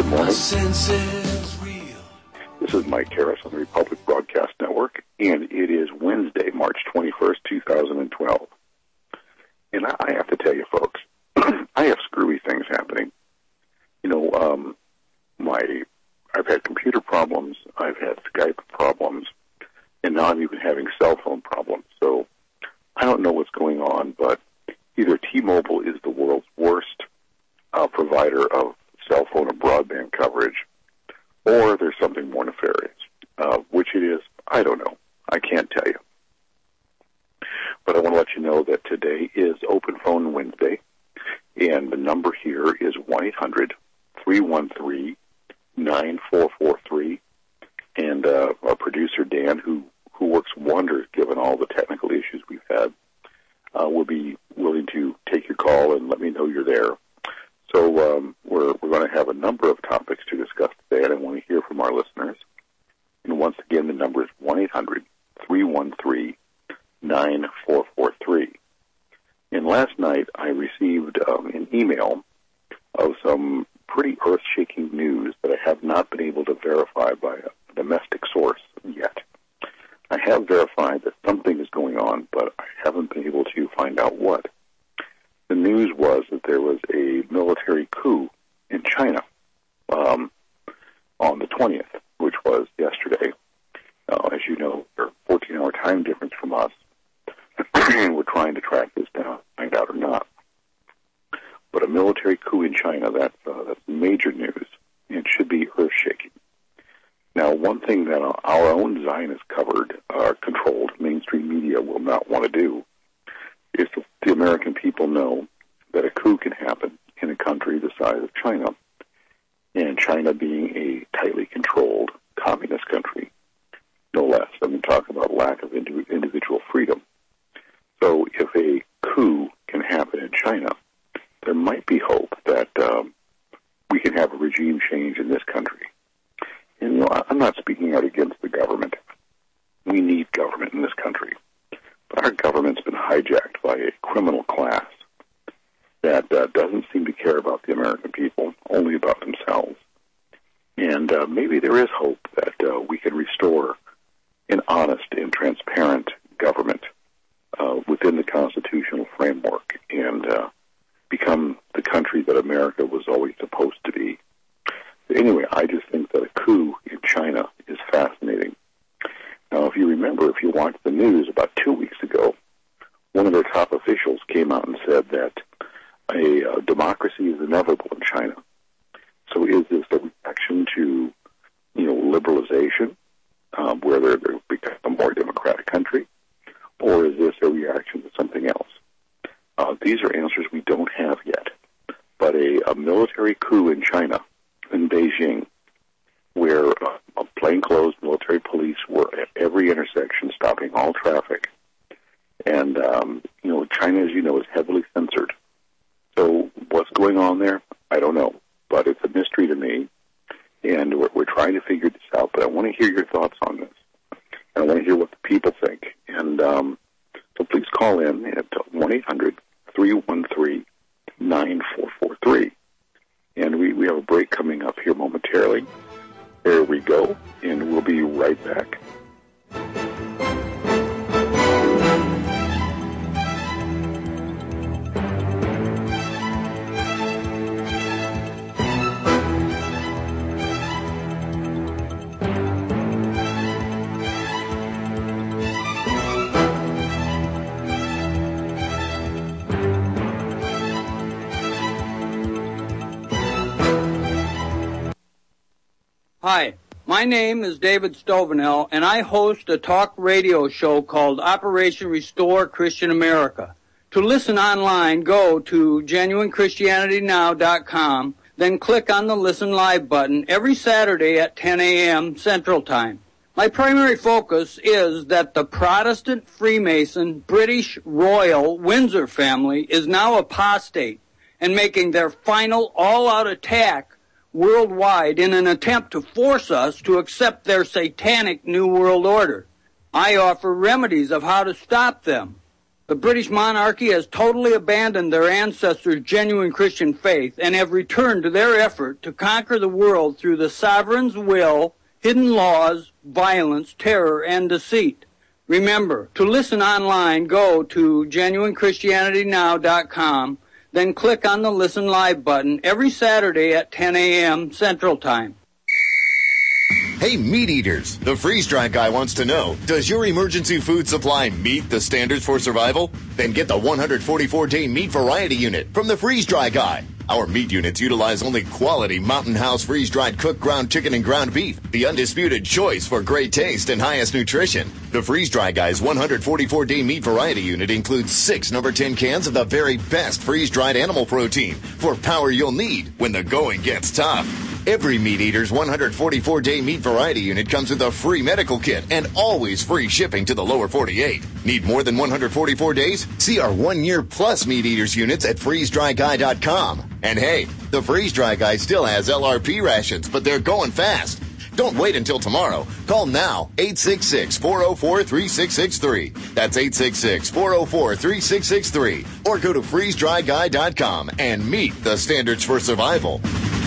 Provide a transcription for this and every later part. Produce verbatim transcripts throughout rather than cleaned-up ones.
morning. This is Mike Harris on the Republic Broadcast Network, and it is Wednesday, March twenty-first, two thousand twelve. And I have to tell you, folks, I have screwy things happening. You know, um, my I've had computer problems, I've had Skype problems, and now I'm even having cell phone problems. So I don't know what's going on, but either T-Mobile is the world's worst uh, provider of cell phone or broadband coverage, or there's something more nefarious. Uh, which it is, I don't know. I can't tell you. But I want to let you know that today is Open Phone Wednesday, and the number here is one eight hundred, three one three, nine four four three. And uh, our producer, Dan, who, who works wonders given all the technical issues we've had, uh, will be willing to take your call and let me know you're there. So um, we're, we're going to have a number of topics to discuss today, and I want to hear from our listeners. And once again, the number is one eight hundred, three one three, nine four four three. And last night, I received um, an email of some pretty earth-shaking news that I have not been able to verify by a domestic source yet. I have verified that something is going on, but I haven't been able to find out what. The news was that there was a military coup in China um, on the twentieth, which was yesterday. Uh, as you know, there's a fourteen-hour time difference from us, and we're trying to track this down, find out or not. But a military coup in China, that's, uh, that's major news, and should be earth-shaking. Now, one thing that our own Zionist covered, uh, controlled mainstream media will not want to do is to the American people know that a coup can happen in a country the size of China, and China being a tightly controlled communist country, no less. I mean, talk about lack of individual freedom. So if a coup can happen in China, there might be hope that um, we can have a regime change in this country. And, you know, I'm not speaking out against the government. We need government in this country. But our government's been hijacked by a criminal class that uh, doesn't seem to care about the American people, only about themselves. And uh, maybe there is hope that uh, we can restore an honest and transparent government uh, within the constitutional framework and uh, become the country that America was always supposed to be. Anyway, I just think that a coup in China is fascinating. Now, if you remember, if you watched the news about two weeks ago, one of their top officials came out and said that a uh, democracy is inevitable in China. So is this a reaction to, you know, liberalization, um, where they're, they're become a more democratic country, or is this a reaction to something else? Uh, these are answers we don't have yet. But a, a military coup in China, in Beijing, where uh, a plainclothes military police were at every intersection stopping all traffic. And, um, you know, China, as you know, is heavily censored. So what's going on there? I don't know. But it's a mystery to me. And we're, we're trying to figure this out. But I want to hear your thoughts on this. And I want to hear what the people think. And um, so please call in at one eight hundred, three one three, nine four four three. And we, we have a break coming up here momentarily. There we go, and we'll be right back. Hi, my name is David Stovenell, and I host a talk radio show called Operation Restore Christian America. To listen online, go to genuine christianity now dot com, then click on the Listen Live button every Saturday at ten a.m. Central Time. My primary focus is that the Protestant Freemason British Royal Windsor family is now apostate and making their final all-out attack worldwide in an attempt to force us to accept their satanic New World Order. I offer remedies of how to stop them. The British monarchy has totally abandoned their ancestors' genuine Christian faith and have returned to their effort to conquer the world through the sovereign's will, hidden laws, violence, terror, and deceit. Remember, to listen online, go to genuine christianity now dot com, then click on the Listen Live button every Saturday at ten a.m. Central Time. Hey, meat eaters, the freeze-dried guy wants to know, does your emergency food supply meet the standards for survival? Then get the one hundred forty-four day meat variety unit from the freeze-dry guy. Our meat units utilize only quality Mountain House freeze-dried cooked ground chicken and ground beef, the undisputed choice for great taste and highest nutrition. The freeze-dry guy's one hundred forty-four day meat variety unit includes six number ten cans of the very best freeze-dried animal protein for power you'll need when the going gets tough. Every Meat Eater's one hundred forty-four day meat variety unit comes with a free medical kit and always free shipping to the lower forty-eight. Need more than one hundred forty-four days? See our one-year plus Meat Eaters units at freeze dry guy dot com. And hey, the Freeze Dry Guy still has L R P rations, but they're going fast. Don't wait until tomorrow. Call now, eight six six, four oh four, three six six three. That's eight six six, four oh four, three six six three. Or go to freeze dry guy dot com and meet the standards for survival.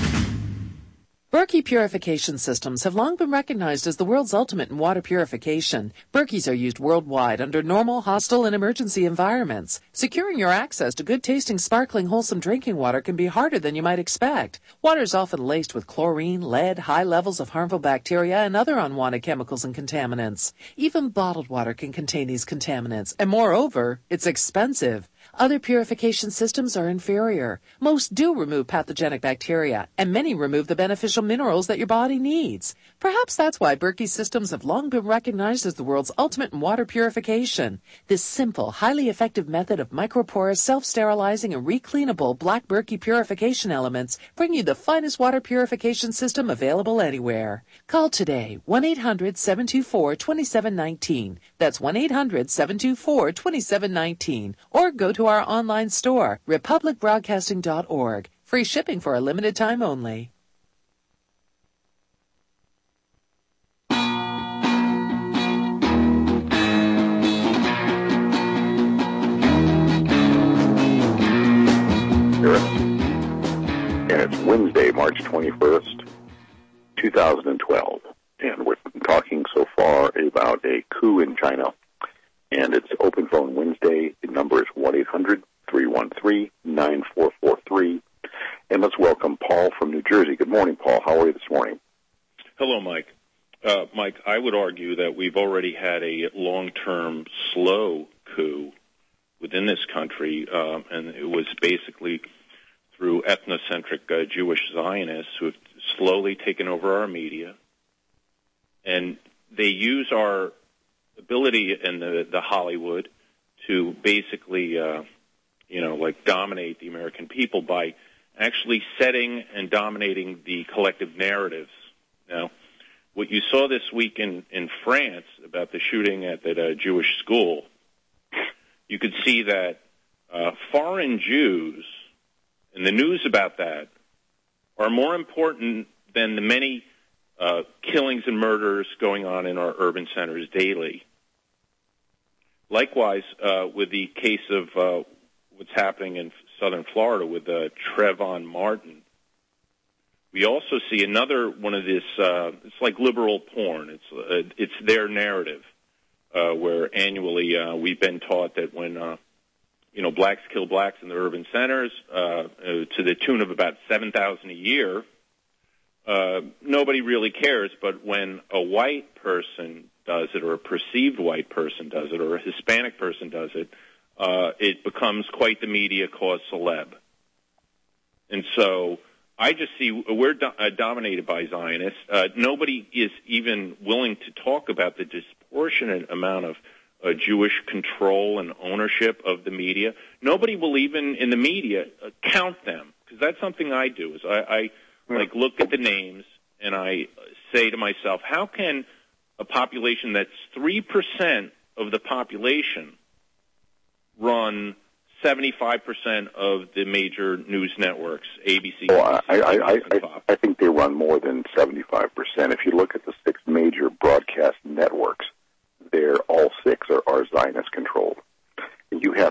Berkey purification systems have long been recognized as the world's ultimate in water purification. Berkeys are used worldwide under normal, hostile, and emergency environments. Securing your access to good-tasting, sparkling, wholesome drinking water can be harder than you might expect. Water is often laced with chlorine, lead, high levels of harmful bacteria, and other unwanted chemicals and contaminants. Even bottled water can contain these contaminants, and moreover, it's expensive. Other purification systems are inferior. Most do remove pathogenic bacteria, and many remove the beneficial minerals that your body needs. Perhaps that's why Berkey systems have long been recognized as the world's ultimate in water purification. This simple, highly effective method of microporous, self-sterilizing, and recleanable black Berkey purification elements bring you the finest water purification system available anywhere. Call today, one eight hundred, seven two four, two seven one nine. That's one eight hundred, seven two four, two seven one nine. Or go to our online store, republic broadcasting dot org. Free shipping for a limited time only. And it's Wednesday, March twenty-first, two thousand twelve. And we're talking so far about a coup in China. And it's Open Phone Wednesday. The number is one eight hundred, three one three, nine four four three. And let's welcome Paul from New Jersey. Good morning, Paul. How are you this morning? Hello, Mike. Uh, Mike, I would argue that we've already had a long-term slow coup within this country, uh, and it was basically through ethnocentric uh, Jewish Zionists who have slowly taken over our media, and they use our ability in the, the Hollywood to basically, uh, you know, like dominate the American people by actually setting and dominating the collective narratives. Now, what you saw this week in, in France about the shooting at that uh, Jewish school, you could see that uh, foreign Jews and the news about that are more important than the many uh, killings and murders going on in our urban centers daily. Likewise, uh, with the case of uh, what's happening in southern Florida with uh, Trayvon Martin, we also see another one of this, uh, it's like liberal porn. It's uh, it's their narrative, uh, where annually uh, we've been taught that when, uh, you know, blacks kill blacks in the urban centers uh, uh, to the tune of about seven thousand a year, uh, nobody really cares. But when a white person does it, or a perceived white person does it, or a Hispanic person does it, uh, it becomes quite the media cause celeb. And so I just see we're do- uh, dominated by Zionists. Uh, nobody is even willing to talk about the disproportionate amount of uh, Jewish control and ownership of the media. Nobody will even, in the media, uh, count them, because that's something I do. Is I, I like look at the names and I say to myself, how can a population that's three percent of the population run seventy-five percent of the major news networks, A B C, well, I, I, I, I, I think they run more than seventy-five percent. If you look at the six major broadcast networks, they're all six are, are Zionist-controlled. And you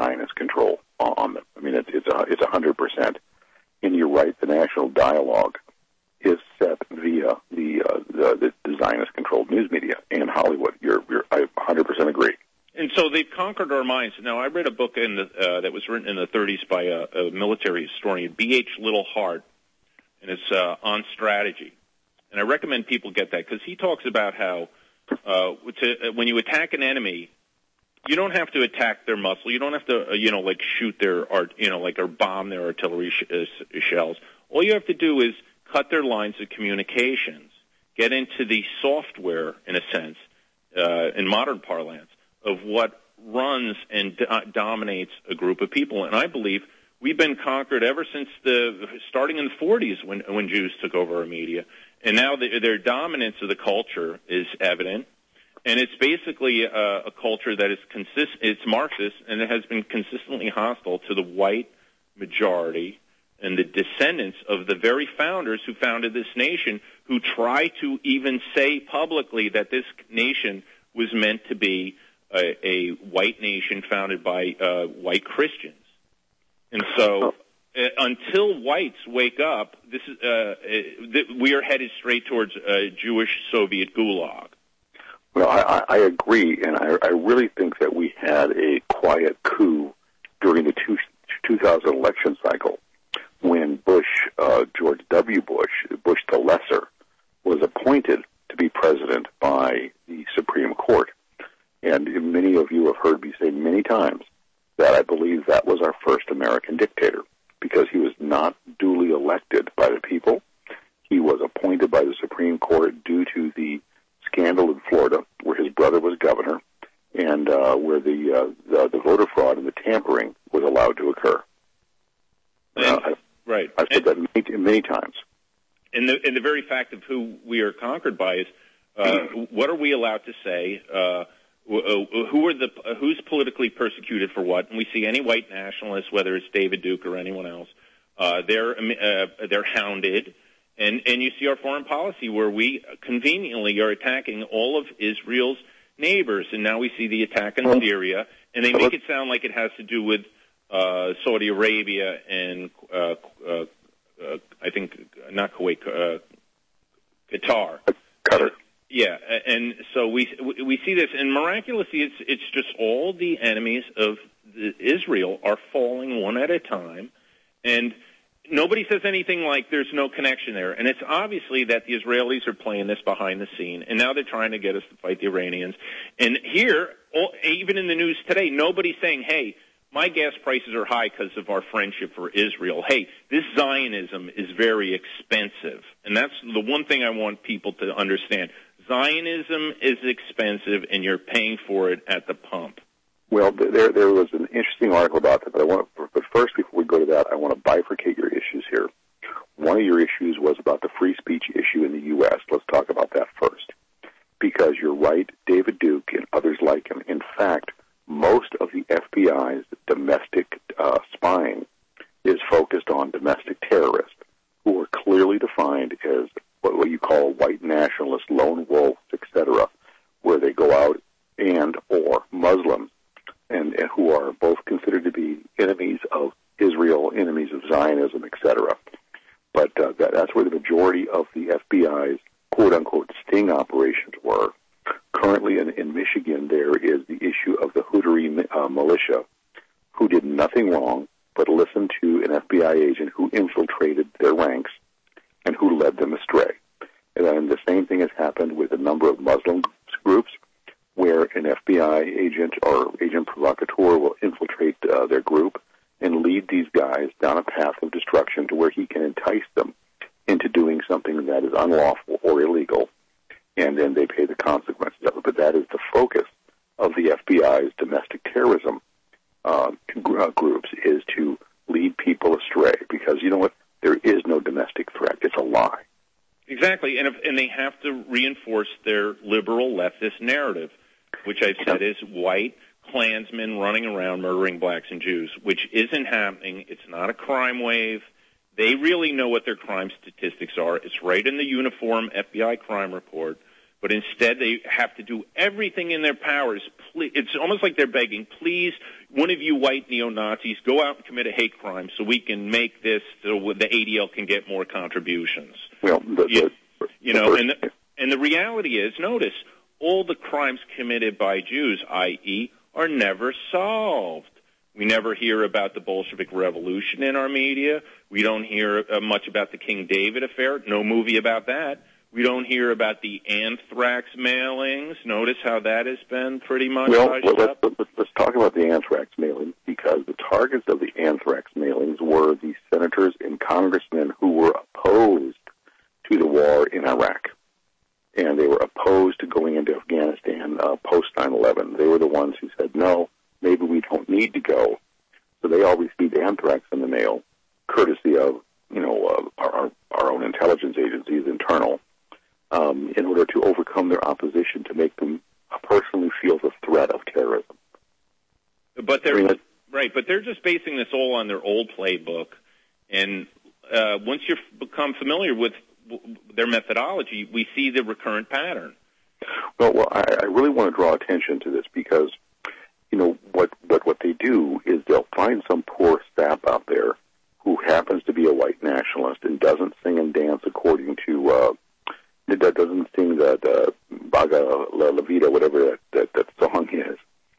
Zionist control on them. I mean, it's it's a it's a hundred percent. And you're right, the national dialogue is set via the uh, the, the Zionist-controlled news media and Hollywood. You're, you're I one hundred percent agree. And so they've conquered our minds. Now, I read a book in the, uh, that was written in the thirties by a, a military historian, B H Littlehart, and it's uh, on strategy. And I recommend people get that because he talks about how uh, to, uh, when you attack an enemy, you don't have to attack their muscle. You don't have to, uh, you know, like shoot their, art, you know, like or bomb their artillery sh- uh, shells. All you have to do is cut their lines of communications, get into the software, in a sense, uh, in modern parlance, of what runs and do- dominates a group of people. And I believe we've been conquered ever since the starting in the forties when when Jews took over our media, and now the, their dominance of the culture is evident. And it's basically a, a culture that is consist. It's Marxist, and it has been consistently hostile to the white majority and the descendants of the very founders who founded this nation, who try to even say publicly that this nation was meant to be a, a white nation founded by uh, white Christians. And so uh, until whites wake up, this is, uh, th- we are headed straight towards a Jewish Soviet gulag. Well, I, I agree, and I, I really think that we had a quiet coup during the two, 2000 election cycle when Bush, uh, George W. Bush, Bush the Lesser, was appointed to be president by the Supreme Court. And many of you have heard me say many times that I believe that was our first American dictator because he was not duly elected by the people. He was appointed by the Supreme Court due to the scandal in Florida where his brother was governor and uh, where the, uh, the the voter fraud and the tampering was allowed to occur. And, uh, I've, right. I've said and, that many, many times. And the, and the very fact of who we are conquered by is uh, what are we allowed to say? Uh, who are the who's politically persecuted for what? And we see any white nationalist, whether it's David Duke or anyone else, uh, they're uh, they're hounded. And, and you see our foreign policy where we conveniently are attacking all of Israel's neighbors. And now we see the attack in Syria, and they make it sound like it has to do with uh, Saudi Arabia and, uh, uh, uh, I think, not Kuwait, uh, Qatar. Qatar. Yeah, and so we we see this, and miraculously it's, it's just all the enemies of the, Israel are falling one at a time, and nobody says anything like there's no connection there. And it's obviously that the Israelis are playing this behind the scene, and now they're trying to get us to fight the Iranians. And here, all, even in the news today, nobody's saying, hey, my gas prices are high because of our friendship for Israel. Hey, this Zionism is very expensive. And that's the one thing I want people to understand. Zionism is expensive, and you're paying for it at the pump. Well, there there was an interesting article about that, but I want to, but first, before we go to that, I want to bifurcate your issues here. One of your issues was about the free speech issue in the U S Let's talk about that first, because you're right, David Duke and others like him. In fact, most of the F B I's domestic uh, spying is focused on domestic terrorists who are clearly defined as what, what you call white nationalists, lone wolves, et cetera, where they go out and or Muslims. And, and who are both considered to be enemies of Israel, enemies of Zionism, et cetera. But uh, that, that's where the majority of the F B I's quote-unquote sting operations were. Currently in, in Michigan, there is the issue of the Houthi uh, militia who did nothing wrong but listened to an F B I agent who infiltrated their ranks and who led them astray. And then the same thing has happened with a number of Muslim groups, where an F B I agent or agent provocateur will infiltrate uh, their group and lead these guys down a path of destruction to where he can entice them into doing something that is unlawful or illegal, and then they pay the consequences of it. But that is the focus of the F B I's domestic terrorism uh, groups, is to lead people astray, because, you know what, there is no domestic threat. It's a lie. Exactly, and if, and they have to reinforce their liberal leftist narrative, which I've said is white Klansmen running around murdering blacks and Jews, which isn't happening. It's not a crime wave. They really know what their crime statistics are. It's right in the uniform F B I crime report. But instead, they have to do everything in their powers. It's almost like they're begging, please, one of you white neo-Nazis, go out and commit a hate crime so we can make this so the A D L can get more contributions. Well, the, you, the, you know, and the, and the reality is, notice, all the crimes committed by Jews, that is, are never solved. We never hear about the Bolshevik Revolution in our media. We don't hear uh, much about the King David affair. No movie about that. We don't hear about the anthrax mailings. Notice how that has been pretty much well, hushed well, up. Let's, let's, let's talk about the anthrax mailings, because the targets of the anthrax mailings were the senators and congressmen who were opposed to the war in Iraq. And they were opposed to going into Afghanistan uh, post nine eleven. They were the ones who said, no, maybe we don't need to go. So they all received anthrax in the mail, courtesy of, you know, uh, our, our own intelligence agencies, internal. Um, in order to overcome their opposition, to make them a person who feels a threat of terrorism. But they're I mean, right, but they're just basing this all on their old playbook. And uh, once you become familiar with their methodology, we see the recurrent pattern. Well, well, I, I really want to draw attention to this because, you know, what, what what they do is they'll find some poor sap out there who happens to be a white nationalist and doesn't sing and dance according to. Uh, that doesn't sing that uh, Baga La, La Vida, whatever that, that, that song is,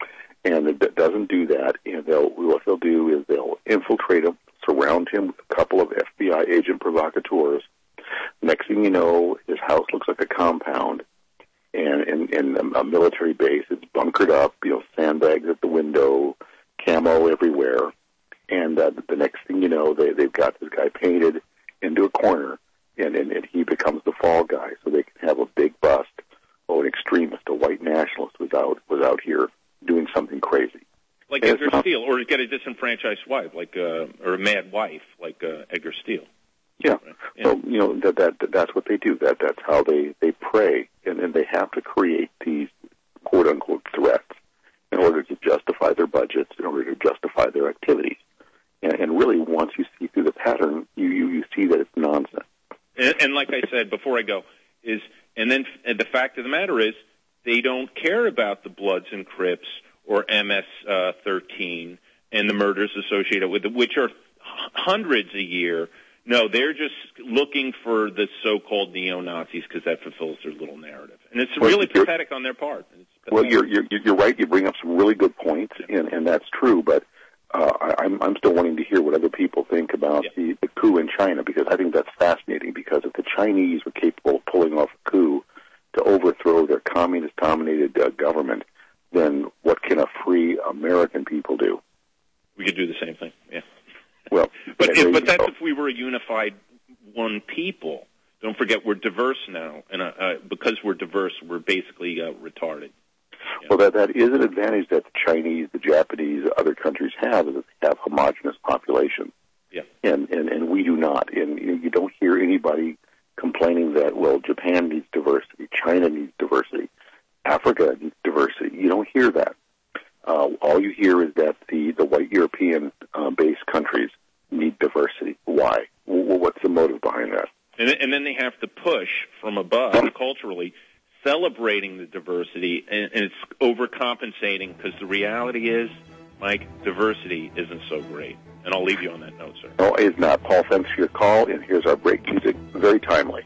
and it doesn't do that. And they'll what they'll do is they'll infiltrate him, surround him with a couple of F B I agent provocateurs. Next thing you know, his house looks like a compound, and in, in a military base, it's bunkered up. You know, sandbags at the window, camo everywhere, and uh, the next thing you know, they they've got this guy painted into a corner. And, and, and he becomes the fall guy, so they can have a big bust or an extremist, a white nationalist was out, was out here doing something crazy. Like and Edgar Steele, or get a disenfranchised wife, like uh, or a mad wife, like uh, Edgar Steele. Yeah. Right? yeah. So, you know, that, that, that that's what they do. That That's how they, they prey, and then they have to create these quote-unquote threats in order to justify their budgets, in order to justify their activities. And, and really, once you see through the pattern, you, you, you see that it's nonsense. And, and like I said before I go, is and then and the fact of the matter is they don't care about the Bloods and Crips or M S thirteen and the murders associated with it, which are hundreds a year. No, they're just looking for the so-called neo-Nazis because that fulfills their little narrative, and it's well, really pathetic on their part. Well, you're, you're you're right. You bring up some really good points, yeah. and and that's true, but. Uh, I, I'm, I'm still wanting to hear what other people think about yeah. the, the coup in China, because I think that's fascinating, because if the Chinese were capable of pulling off a coup to overthrow their communist-dominated uh, government, then what can a free American people do? We could do the same thing, yeah. Well, but if, but that's if we were a unified one people. Don't forget we're diverse now, and uh, uh, because we're diverse, we're basically uh, retarded. Yeah. Well, that that is an advantage that the Chinese, the Japanese, other countries have, is that they have homogenous populations. Yeah. And, and, and we do not. And you know, you don't hear anybody complaining that, well, Japan needs diversity, China needs diversity, Africa needs diversity. You don't hear that. Uh, all you hear is that the, the white European-based uh, countries need diversity. Why? Well, what's the motive behind that? And, and then they have to push from above, culturally, celebrating the diversity, and, and it's overcompensating, because the reality is, Mike, diversity isn't so great. And I'll leave you on that note, sir. No, it's not. Paul, thanks for your call, and here's our break music. Very timely.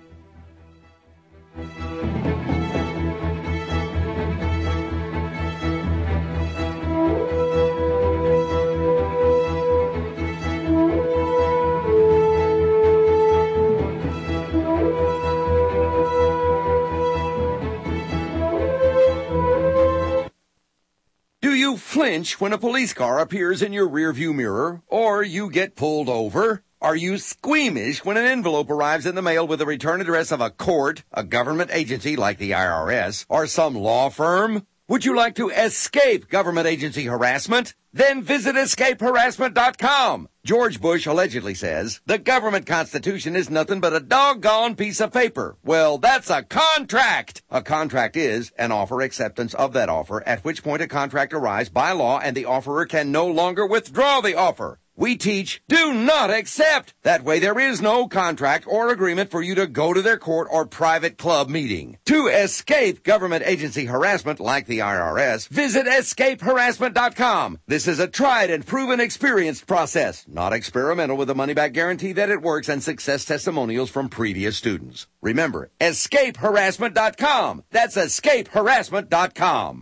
Do you flinch when a police car appears in your rearview mirror, or you get pulled over? Are you squeamish when an envelope arrives in the mail with the return address of a court, a government agency like the I R S, or some law firm? Would you like to escape government agency harassment? Then visit escape harassment dot com. George Bush allegedly says, the government constitution is nothing but a doggone piece of paper. Well, that's a contract. A contract is an offer acceptance of that offer, at which point a contract arrives by law and the offerer can no longer withdraw the offer. We teach do not accept. That way there is no contract or agreement for you to go to their court or private club meeting. To escape government agency harassment like the I R S, visit escape harassment dot com. This is a tried and proven experienced process, not experimental, with a money-back guarantee that it works and success testimonials from previous students. Remember, escape harassment dot com. That's escape harassment dot com.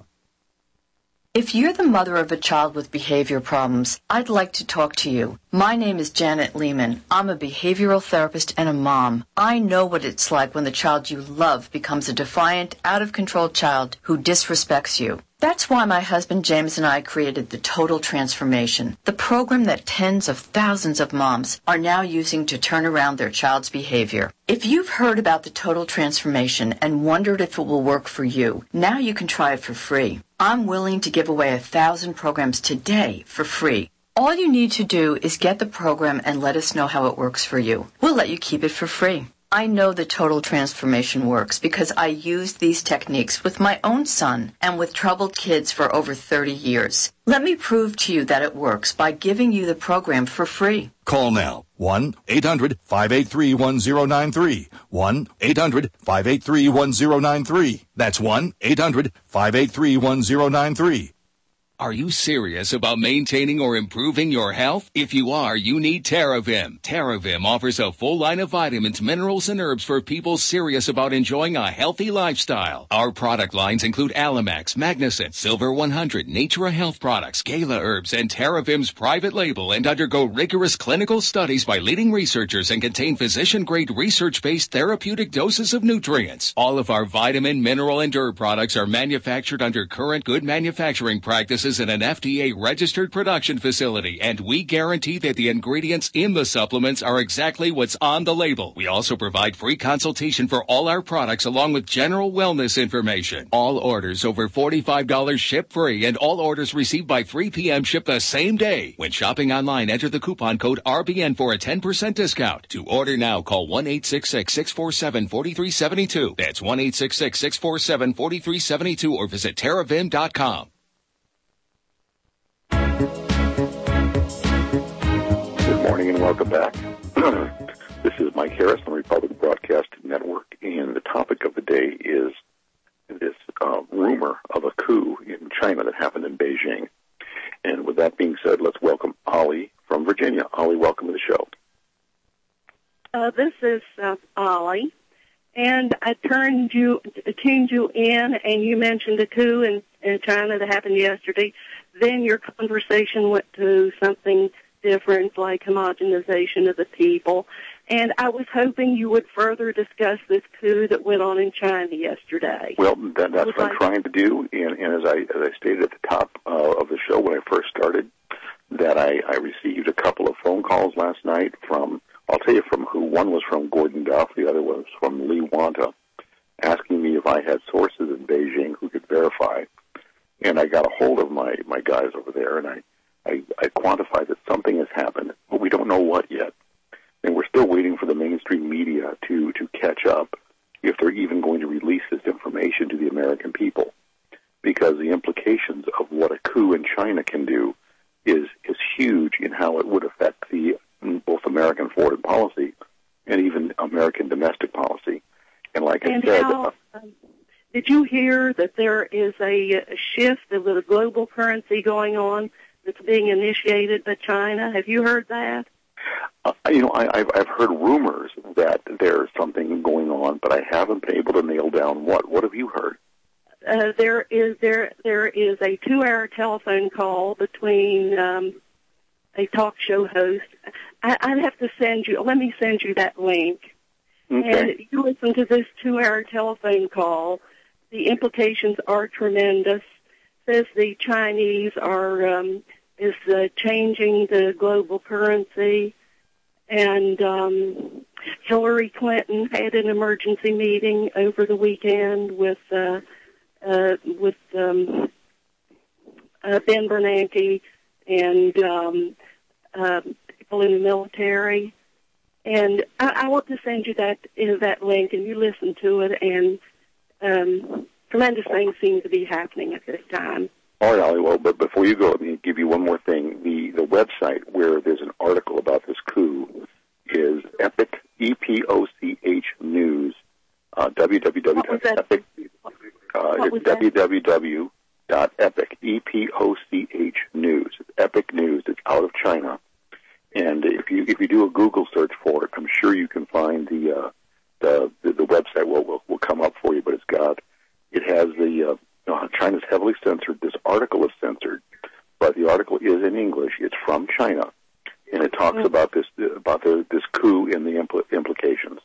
If you're the mother of a child with behavior problems, I'd like to talk to you. My name is Janet Lehman. I'm a behavioral therapist and a mom. I know what it's like when the child you love becomes a defiant, out-of-control child who disrespects you. That's why my husband James and I created the Total Transformation, the program that tens of thousands of moms are now using to turn around their child's behavior. If you've heard about the Total Transformation and wondered if it will work for you, now you can try it for free. I'm willing to give away a thousand programs today for free. All you need to do is get the program and let us know how it works for you. We'll let you keep it for free. I know the Total Transformation works because I used these techniques with my own son and with troubled kids for over thirty years. Let me prove to you that it works by giving you the program for free. Call now. one eight hundred five eight three one zero nine three. one eight hundred five eight three one zero nine three. That's one eight hundred five eight three one zero nine three. Are you serious about maintaining or improving your health? If you are, you need TerraVim. TerraVim offers a full line of vitamins, minerals, and herbs for people serious about enjoying a healthy lifestyle. Our product lines include Alamax, Magnicent, Silver one hundred, Natura Health Products, Gala Herbs, and TerraVim's private label, and undergo rigorous clinical studies by leading researchers and contain physician-grade research-based therapeutic doses of nutrients. All of our vitamin, mineral, and herb products are manufactured under current good manufacturing practices in an F D A-registered production facility, and we guarantee that the ingredients in the supplements are exactly what's on the label. We also provide free consultation for all our products along with general wellness information. All orders over forty-five dollars ship free, and all orders received by three p.m. ship the same day. When shopping online, enter the coupon code R B N for a ten percent discount. To order now, call one eight six six, six four seven, four three seven two. That's one eight six six, six four seven, four three seven two, or visit terravim dot com. Good morning and welcome back. This is Mike Harris on the Republic Broadcasting Network, and the topic of the day is this uh, rumor of a coup in China that happened in Beijing. And with that being said, let's welcome Ollie from Virginia. Ollie, welcome to the show. Uh, this is uh, Ollie, and I turned you, tuned you in, and you mentioned a coup in, in China that happened yesterday. Then your conversation went to something different, like homogenization of the people. And I was hoping you would further discuss this coup that went on in China yesterday. Well, that, that's what like, I'm trying to do. And, and as I as I stated at the top uh, of the show when I first started, that I, I received a couple of phone calls last night from, I'll tell you from who. One was from Gordon Duff, the other was from Lee Wanta, asking me if I had sources in Beijing who could verify. And I got a hold of my, my guys over there, and I, I, I quantified that something has happened, but we don't know what yet. And we're still waiting for the mainstream media to, to catch up if they're even going to release this information to the American people. Because the implications of what a coup in China can do is, is huge in how it would affect the both American foreign policy and even American domestic policy. And like and I said... How, um, did you hear that there is a, a shift of the global currency going on that's being initiated by China? Have you heard that? Uh, you know, I, I've, I've heard rumors that there's something going on, but I haven't been able to nail down what. What have you heard? Uh, there is there there is a two-hour telephone call between um, a talk show host. I, I'd have to send you. Let me send you that link. Okay. And you listen to this two-hour telephone call. The implications are tremendous. Says the Chinese are um, is uh, changing the global currency, and um, Hillary Clinton had an emergency meeting over the weekend with uh, uh, with um, uh, Ben Bernanke and um, uh, people in the military. And I, I want to send you that uh, that link, and you listen to it, and um, tremendous things seem to be happening at this time. All right, Ollie, well, but before you go, let me give you one more thing. The the website where there's an w w w dot epic. Uh, it's w w w dot epic, E P O C H News. It's Epic News. It's out of China. And if you if you do a Google search for it, I'm sure you can find the uh, the, the the website will, will will come up for you. But it's got it has the uh, uh, China's heavily censored. This article is censored, but the article is in English. It's from China, and it talks mm-hmm. about this about the, this coup and the impl- implications.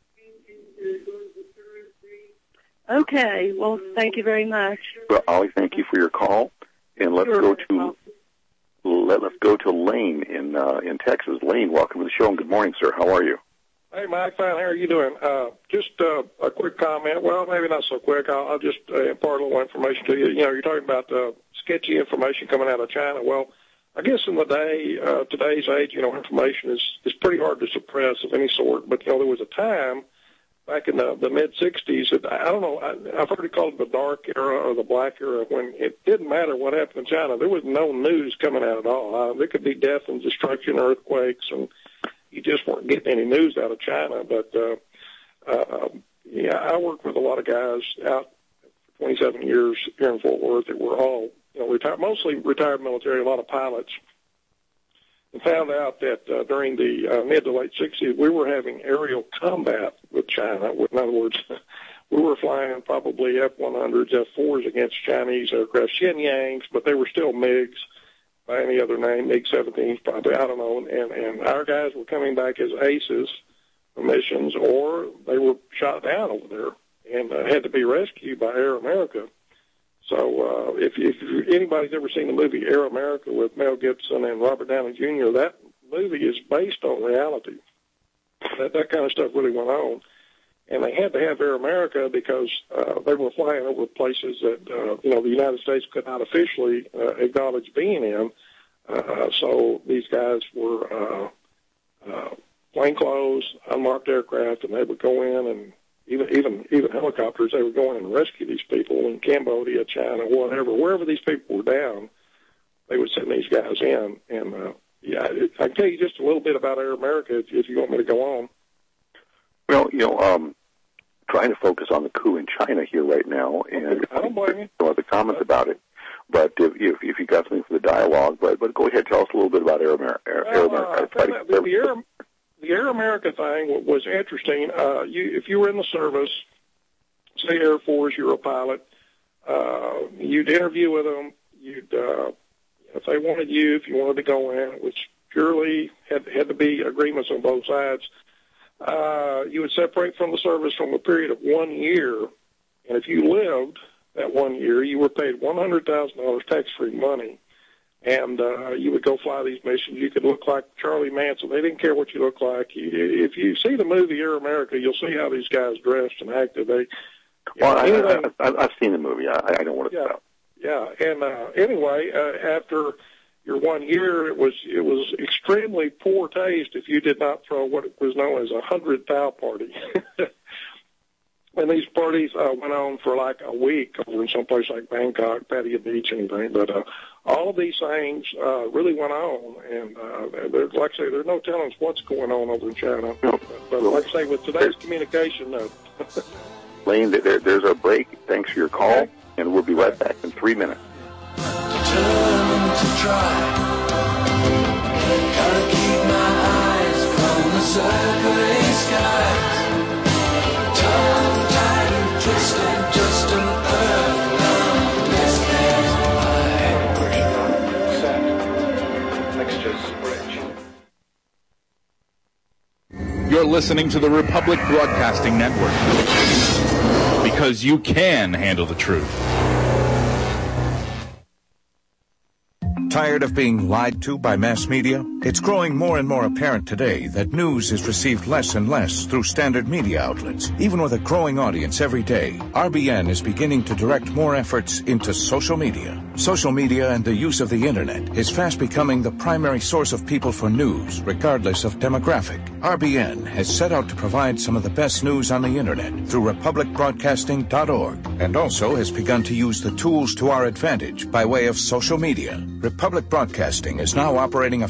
Okay. Well, thank you very much. Well, Ollie, thank you for your call, and let's sure. go to. Let, let's go to Lane in uh, in Texas. Lane, welcome to the show, and good morning, sir. How are you? Hey, Mike, fine. How are you doing? Uh, just uh, a quick comment. Well, maybe not so quick. I'll, I'll just uh, impart a little information to you. You know, you're talking about uh, sketchy information coming out of China. Well, I guess in the day, uh, today's age, you know, information is, is pretty hard to suppress of any sort. But, you know, there was a time back in the, the mid-sixties, that, I don't know, I, I've heard it called the dark era or the black era, when it didn't matter what happened in China. There was no news coming out at all. Uh, there could be death and destruction, earthquakes, and you just weren't getting any news out of China. But, uh, uh, yeah, I worked with a lot of guys out for twenty-seven years here in Fort Worth that were all, you know, retired, mostly retired military, a lot of pilots. And found out that uh, during the uh, mid to late sixties, we were having aerial combat with China. In other words, we were flying probably F one hundreds, F fours against Chinese aircraft, Xinjiangs, but they were still MiGs by any other name, MiG seventeens probably, I don't know. And, and our guys were coming back as aces for missions, or they were shot down over there and uh, had to be rescued by Air America. So uh, if, if anybody's ever seen the movie Air America with Mel Gibson and Robert Downey Junior, that movie is based on reality. That, that kind of stuff really went on. And they had to have Air America because uh, they were flying over places that, uh, you know, the United States could not officially uh, acknowledge being in. Uh, so these guys were uh, uh, plainclothes, unmarked aircraft, and they would go in and Even, even even helicopters, they would go in and rescue these people in Cambodia, China, whatever. Wherever these people were down, they would send these guys in. And, uh, yeah, I can tell you just a little bit about Air America if, if you want me to go on. Well, you know, um, trying to focus on the coup in China here right now, and I don't blame you. No other comments about it. But if, if, if you got something for the dialogue, but, but go ahead, tell us a little bit about Air America. Air, well, Air America. Uh, the, the, Air, the Air America thing was interesting. Uh, you, if you were in the service, say Air Force, you're a pilot, uh, you'd interview with them. You'd, uh, if they wanted you, if you wanted to go in, which purely had, had to be agreements on both sides, uh, you would separate from the service from a period of one year. And if you lived that one year, you were paid one hundred thousand dollars tax-free money. And uh, you would go fly these missions. You could look like Charlie Manson. They didn't care what you look like. You, if you see the movie Air America, you'll see how these guys dressed and acted. They, well, know, I, anything, I, I, I've seen the movie. I, I know what it's yeah, about. Yeah, and uh, anyway, uh, after your one year, it was it was extremely poor taste if you did not throw what was known as a hundred thou party. And these parties uh, went on for like a week over in some place like Bangkok, Pattaya Beach, anything. But uh, all of these things uh, really went on. And uh, there's, like I say, there's no telling us what's going on over in China. But, but like I say, with today's communication... Uh, Lane, there, there's a break. Thanks for your call, okay. And we'll be right back in three minutes. Turn to try. Gotta keep my eyes from the circling skies. Twisted just to earth on this day's light. Set. Mixtures rich. You're listening to the Republic Broadcasting Network. Because you can handle the truth. Tired of being lied to by mass media? It's growing more and more apparent today that news is received less and less through standard media outlets. Even with a growing audience every day, R B N is beginning to direct more efforts into social media. Social media and the use of the internet is fast becoming the primary source of people for news, regardless of demographic. R B N has set out to provide some of the best news on the internet through republic broadcasting dot org, and also has begun to use the tools to our advantage by way of social media. Republic Broadcasting is now operating a Facebook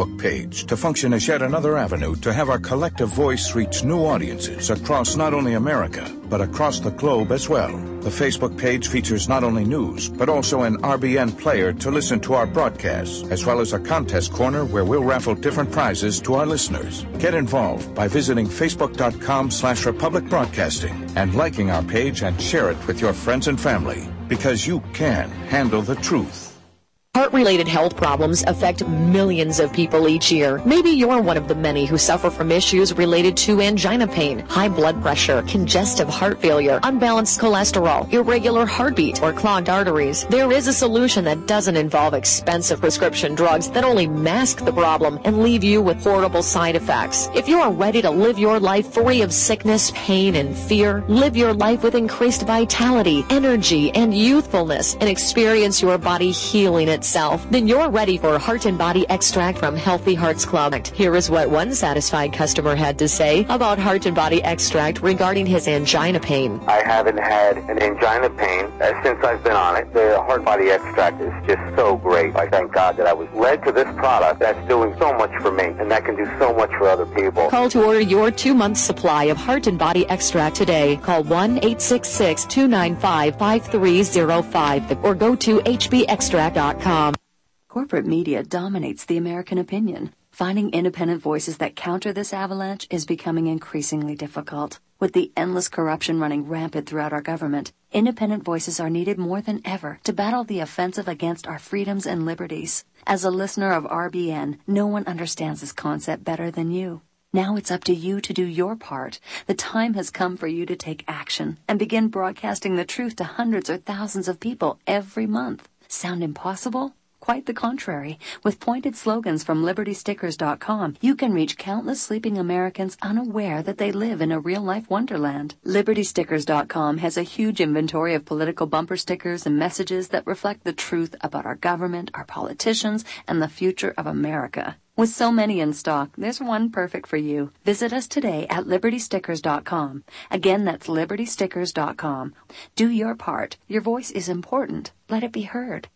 Facebook page to function as yet another avenue to have our collective voice reach new audiences across not only America, but across the globe as well. The Facebook page features not only news, but also an R B N player to listen to our broadcasts, as well as a contest corner where we'll raffle different prizes to our listeners. Get involved by visiting facebook.com slash Republic Broadcasting and liking our page and share it with your friends and family, because you can handle the truth. Heart-related health problems affect millions of people each year. Maybe you're one of the many who suffer from issues related to angina pain, high blood pressure, congestive heart failure, unbalanced cholesterol, irregular heartbeat, or clogged arteries. There is a solution that doesn't involve expensive prescription drugs that only mask the problem and leave you with horrible side effects. If you are ready to live your life free of sickness, pain, and fear, live your life with increased vitality, energy, and youthfulness, and experience your body healing itself, then you're ready for Heart and Body Extract from Healthy Hearts Club. Here is what one satisfied customer had to say about Heart and Body Extract regarding his angina pain. I haven't had an angina pain uh, since I've been on it. The Heart Body Extract is just so great. I thank God that I was led to this product that's doing so much for me, and that can do so much for other people. Call to order your two-month supply of Heart and Body Extract today. Call one eight six six, two nine five, five three zero five or go to h b extract dot com. Corporate media dominates the American opinion. Finding independent voices that counter this avalanche is becoming increasingly difficult. With the endless corruption running rampant throughout our government, independent voices are needed more than ever to battle the offensive against our freedoms and liberties. As a listener of R B N, no one understands this concept better than you. Now it's up to you to do your part. The time has come for you to take action and begin broadcasting the truth to hundreds or thousands of people every month. Sound impossible? Quite the contrary. With pointed slogans from liberty stickers dot com, you can reach countless sleeping Americans unaware that they live in a real-life wonderland. liberty stickers dot com has a huge inventory of political bumper stickers and messages that reflect the truth about our government, our politicians, and the future of America. With so many in stock, there's one perfect for you. Visit us today at liberty stickers dot com. Again, that's liberty stickers dot com. Do your part. Your voice is important. Let it be heard.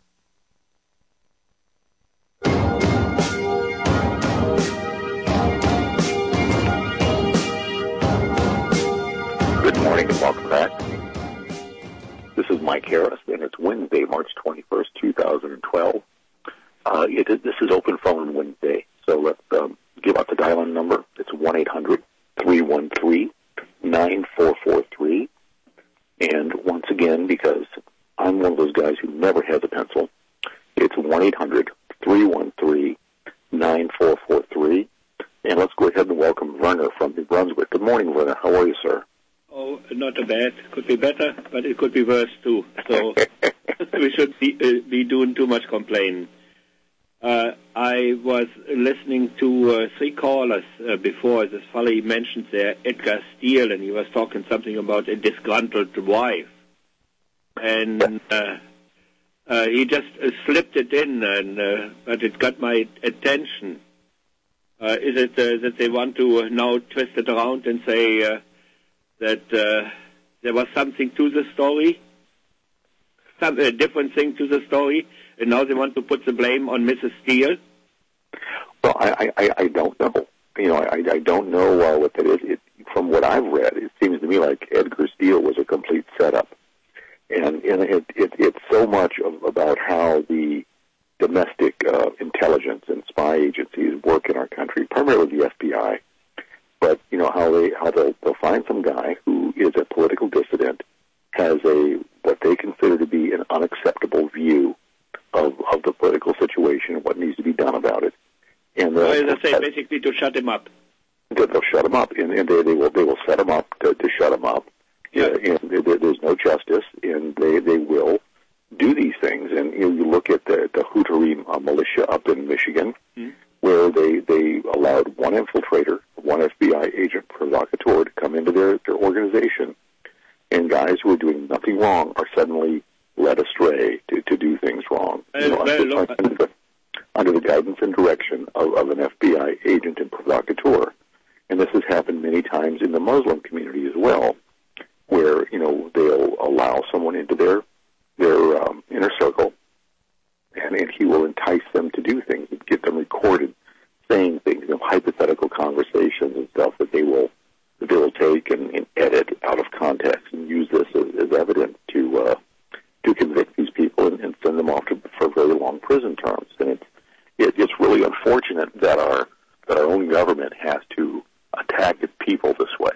Good morning and welcome back. This is Mike Harris, and it's Wednesday, March twenty-first, two thousand twelve. Uh, it is, this is Open Phone Wednesday, so let's um, give out the dial-in number. It's one eight hundred, three one three, nine four four three. And once again, because I'm one of those guys who never has a pencil, it's one eight hundred, three one three, nine four four three. And let's go ahead and welcome Werner from New Brunswick. Good morning, Werner. How are you, sir? Oh, not too bad. Could be better, but it could be worse too. So we should be, uh, be doing too much complaining. Uh, I was listening to uh, three callers uh, before. This fellow he mentioned there, Edgar Steele, and he was talking something about a disgruntled wife. And uh, uh, he just uh, slipped it in, and uh, but it got my attention. Uh, is it uh, that they want to uh, now twist it around and say uh, that uh, there was something to the story, some uh, different thing to the story, and now they want to put the blame on Missus Steele? Well, I, I, I don't know. You know, I, I don't know uh, what that is. It, from what I've read, it seems to me like Edgar Steele was a complete setup. And, and it, it, it's so much of, about how the domestic uh, intelligence and spy agencies work in our country, primarily the F B I. But, you know, how, they, how they'll, they'll find some guy who is a political dissident, has a what they consider to be an unacceptable view of, of the political situation and what needs to be done about it. And well, as I say, basically to shut him up. They'll shut him up, and, and they, they will they will set him up to, to shut him up. Yeah. Uh, and there, there's no justice, and they, they will do these things. And you know, you look at the, the Houthi uh, militia up in Michigan, mm-hmm. where they, they allowed one infiltrator, one F B I agent provocateur to come into their, their organization, and guys who are doing nothing wrong are suddenly led astray to, to do things wrong. Uh, you know, well, under, under, the, under the guidance and direction of, of an F B I agent and provocateur. And this has happened many times in the Muslim community as well, where, you know, they'll allow someone into their their um, inner circle, and, and he will entice them to do things and get them recorded really unfortunate that our that our own government has to attack its people this way.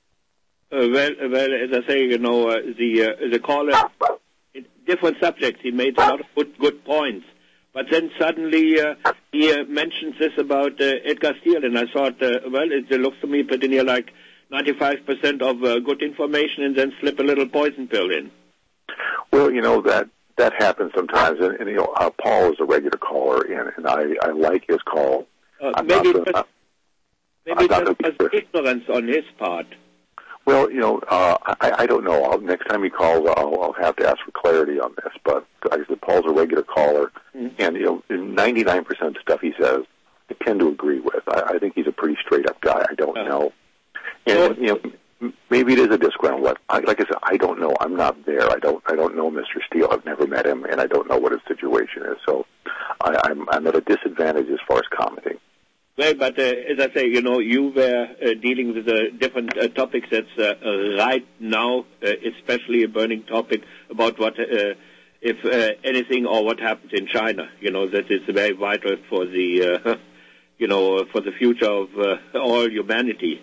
Uh, well, well, as I say, you know, uh, the uh, the caller, in different subjects, he made a lot of good good points. But then suddenly uh, he uh, mentions this about uh, Edgar Steele, and I thought, uh, well, it looks to me pretty near like ninety-five percent of uh, good information, and then slip a little poison pill in. Well, you know, that that happens sometimes, and, and you know, uh, Paul is a regular caller, and, and I, I like his call. Uh, maybe just, uh, maybe just was ignorance on his part. Well, you know, uh, I, I don't know. I'll, next time he calls, I'll, I'll have to ask for clarity on this. But like I said, Paul's a regular caller, mm-hmm. and you know, ninety-nine percent of the stuff he says, I tend to agree with. I, I think he's a pretty straight-up guy. I don't uh, know, and well, you know, maybe it is a disgruntled. I, like I said, I don't know. I'm not there. I don't. I don't know Mister Steele. I've never met him, and I don't know what his situation is. So I, I'm, I'm at a disadvantage as far as commenting. Well, but uh, as I say, you know, you were uh, dealing with uh, different uh, topics that's uh, uh, right now, uh, especially a burning topic about what, uh, if uh, anything or what happens in China. You know, that is very vital for the, uh, you know, for the future of uh, all humanity.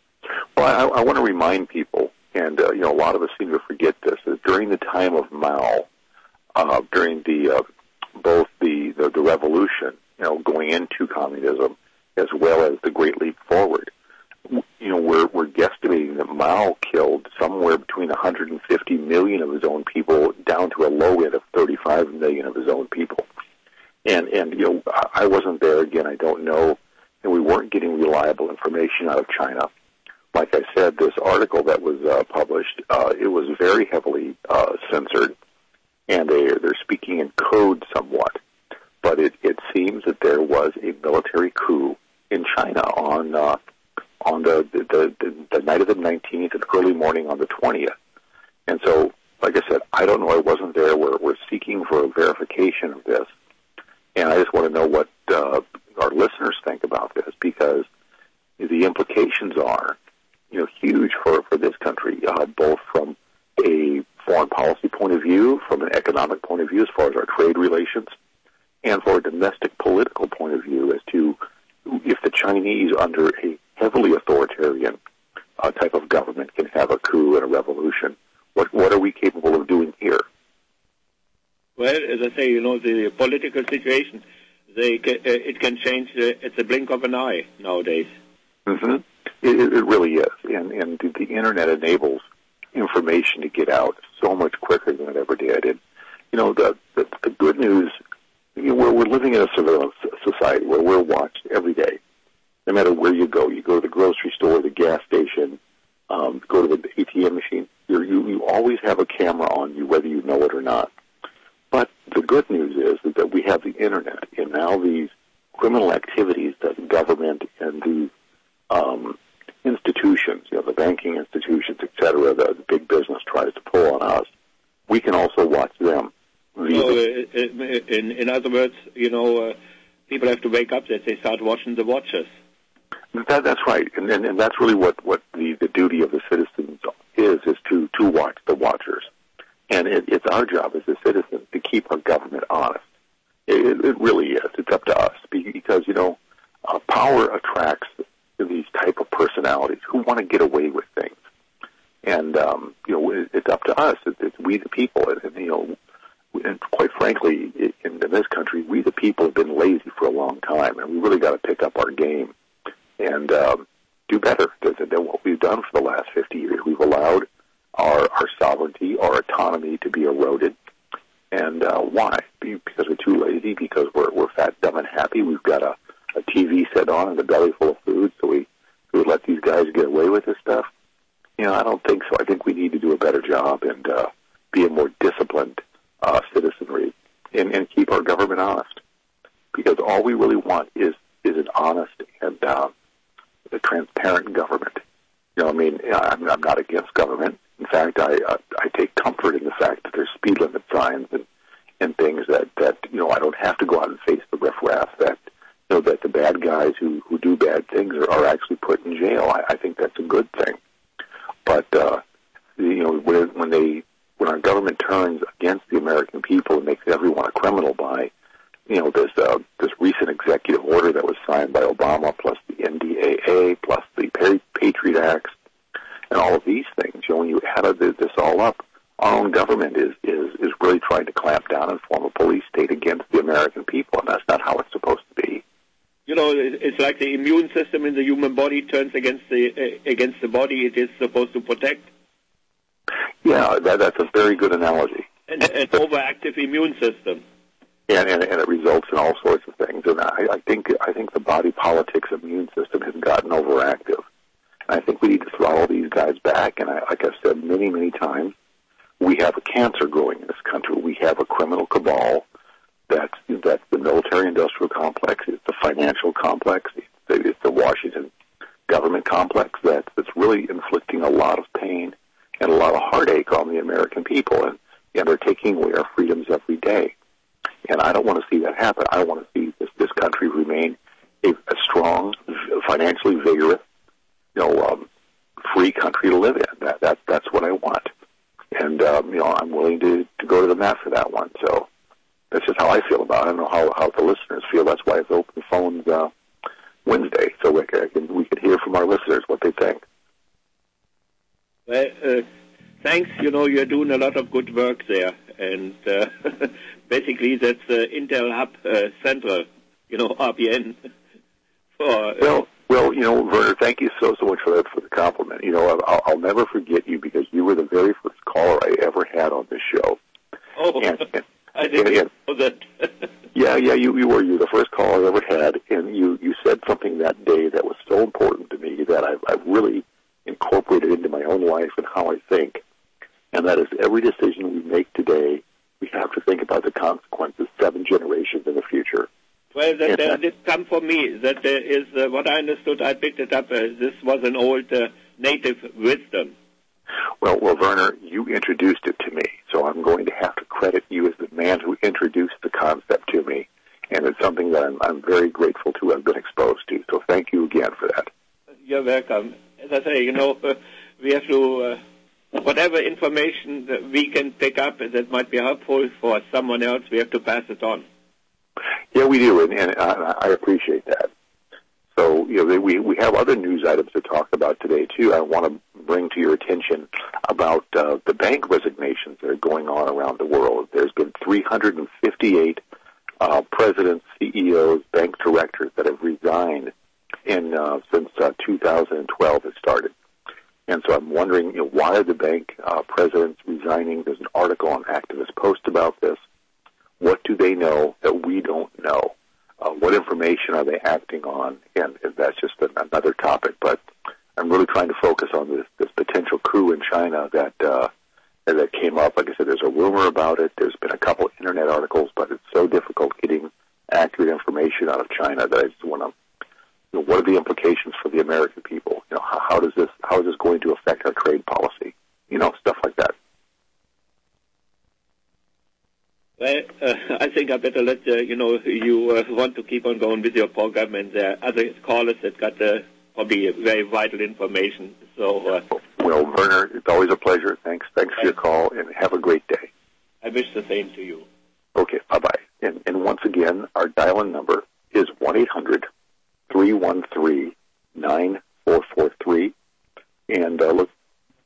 Well, I, I want to remind people, and, uh, you know, a lot of us seem to forget this, is during the time of Mao, uh, during the, uh, both the, the, the revolution, you know, going into communism, as well as the Great Leap Forward. You know, we're, we're guesstimating that Mao killed somewhere between one hundred fifty million of his own people down to a low end of thirty-five million of his own people. And, and you know, I wasn't there, again, I don't know, and we weren't getting reliable information out of China. Like I said, this article that was uh, published, uh, it was very heavily uh, censored, and they, they're speaking in code somewhat. But it, it seems that there was a military coup in China on uh, on the, the, the, the night of the nineteenth and early morning on the twentieth. And so, like I said, I don't know. I wasn't there. We're, we're seeking for a verification of this. And I just want to know what uh, our listeners think about this, because the implications are, you know, huge for, for this country, uh, both from a foreign policy point of view, from an economic point of view as far as our trade relations, and for a domestic political point of view as to if the Chinese, under a heavily authoritarian uh, type of government, can have a coup and a revolution. What what are we capable of doing here? Well, as I say, you know, the political situation, they can, uh, it can change uh, at the blink of an eye nowadays. Mm-hmm. It, it really is, and and the, the internet enables information to get out so much quicker than it ever did. And you know, the the, the good news. You know, we're, we're living in a surveillance society where we're watched every day. No matter where you go, you go to the grocery store, the gas station, um, go to the A T M machine, You're, you you always have a camera on you, whether you know it or not. But the good news is that, that we have the internet, and now these criminal activities that the government and the um, institutions, you know, the banking institutions, et cetera, the, the big business tries to pull on us, we can also watch them. So, uh, in, in other words, you know, uh, people have to wake up that they start watching the watchers. That, that's right, and, and and that's really what, what the, the duty of the citizens is, is to, to watch the watchers. And it, it's our job as a citizen to keep our government honest. It, it really is. It's up to us, because, you know, uh, power attracts these type of personalities who want to get away with things. And, um, you know, it, it's up to us. It's, it's we the people, and, and you know, and quite frankly, in, in this country, we the people have been lazy for a long time, and we really got to pick up our game and um, do better than, than what we've done for the last fifty years. We've allowed our, our sovereignty, our autonomy to be eroded. And uh, why? Because we're too lazy, because we're, we're fat, dumb, and happy. We've got a, a T V set on and a belly full of food, so we, we would let these guys get away with this stuff. You know, I don't think so. I think we need to do a better job and uh, be a more disciplined Uh, citizenry, and, and keep our government honest, because all we really want is is an honest and uh, a transparent government. You know, I mean, I'm, I'm not against government. In fact, I uh, I take comfort in the fact that there's speed limit signs and and things that that you know I don't have to go out and face the riffraff. That you know that the bad guys who who do bad things are, are actually put in jail. I, I think that's a good thing. But uh, you know, when, when they when our government turns against the American people and makes everyone a criminal by, you know, this uh, this recent executive signed by Obama, plus the N D A A, plus the Patriot Acts, and all of these things. You know, when you add this all up, our own government is, is, is really trying to clamp down and form a police state against the American people, and that's not how it's supposed to be. You know, it's like the immune system in the human body turns against the uh, against the body it is supposed to protect. Yeah, that, that's a very good analogy. An, an overactive immune system. And, and, and it results in all sorts of things. And I, I think I think the body politics immune system has gotten overactive. And I think we need to throttle these guys back. And I, like I've said many, many times, we have a cancer growing in this country. We have a criminal cabal. That's, that's the military-industrial complex. It's the financial complex. It's the, it's the Washington government complex that's, that's really inflicting a lot of pain and a lot of heartache on the American people. And, and they're taking away our freedoms every day. And I don't want to see that happen. I want to see this, this country remain a, a strong, financially vigorous, you know, um, free country to live in. That, that, that's what I want. And, um, you know, I'm willing to, to go to the mat for that one. So that's just how I feel about it. I don't know how, how the listeners feel. That's why it's open phones uh, Wednesday, so we can, we can hear from our listeners what they think. Well, uh, thanks. You know, you're doing a lot of good work there. And uh, basically that's uh, Intel Hub uh, Central, you know, R B N. For, uh, well, well, you know, Werner, thank you so, so much for that, for the compliment. You know, I'll, I'll never forget you because you were the very first caller I ever had on this show. Oh, and, and, I didn't and, know that. yeah, yeah, you, you were you were the first caller I ever had, and you, you said something that day that was so important to me that I've, I've really incorporated into my own life and how I think. And that is every decision we make today, we have to think about the consequences seven generations in the future. Well, that, and uh, did come from me. That uh, is uh, what I understood. I picked it up. Uh, this was an old uh, native wisdom. Well, well, Werner, you introduced it to me, so I'm going to have to credit you as the man who introduced the concept to me. And it's something that I'm, I'm very grateful to have been exposed to. So thank you again for that. You're welcome. As I say, you know, uh, we have to... Uh, Whatever information that we can pick up that might be helpful for someone else, we have to pass it on. Yeah, we do, and, and I, I appreciate that. So, you know, we we have other news items to talk about today, too. I want to bring to your attention about uh, the bank resignations that are going on around the world. There's been three hundred fifty-eight uh, presidents, C E Os, bank directors that have resigned in uh, since uh, two thousand twelve has started. And so I'm wondering, you know, why are the bank uh, presidents resigning? There's an article on Activist Post about this. What do they know that we don't know? Uh, what information are they acting on? And, and that's just an, another topic. But I'm really trying to focus on this, this potential coup in China that uh, that came up. Like I said, there's a rumor about it. There's been a couple internet articles, but it's so difficult getting accurate information out of China that I just want to. You know, what are the implications for the American people? You know, how, how does this how is this going to affect our trade policy? You know, stuff like that. Well, uh, I think I better let uh, you know you uh, want to keep on going with your program, and there are other callers that got uh, probably very vital information. So, uh, well, Werner, it's always a pleasure. Thanks, thanks for your call, and have a great day. I wish the same to you. Okay, bye bye. And, and once again, our dial-in number is one eight hundred three one three nine four four three. And uh, look,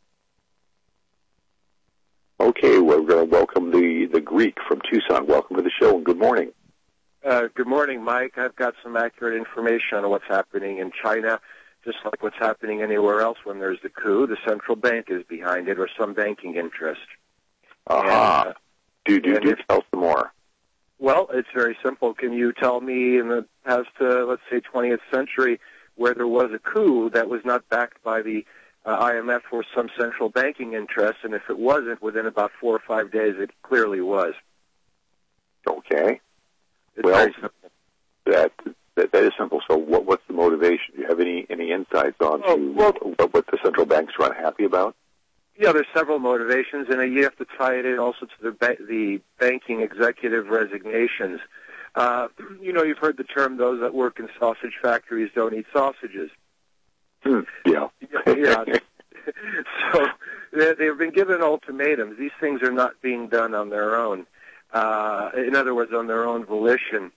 okay, we're going to welcome the, the Greek from Tucson. Welcome to the show, and good morning. Uh, good morning, Mike. I've got some accurate information on what's happening in China, just like what's happening anywhere else when there's the coup. The central bank is behind it, or some banking interest. Aha. Uh-huh. Do, do, do if, tell some more. Well, it's very simple. Can you tell me in the past, uh, let's say, twentieth century, where there was a coup that was not backed by the uh, I M F or some central banking interest, and if it wasn't, within about four or five days, it clearly was. Okay. It's well, very simple. That, that that is simple. So, what, what's the motivation? Do you have any any insights on oh, to well, what, what the central banks are unhappy about? Yeah, there's several motivations, and you have to tie it in also to the ba- the banking executive resignations. Uh, you know, you've heard the term, those that work in sausage factories don't eat sausages. Mm, yeah. yeah. So they, they've been given ultimatums. These things are not being done on their own. Uh, in other words, on their own volition.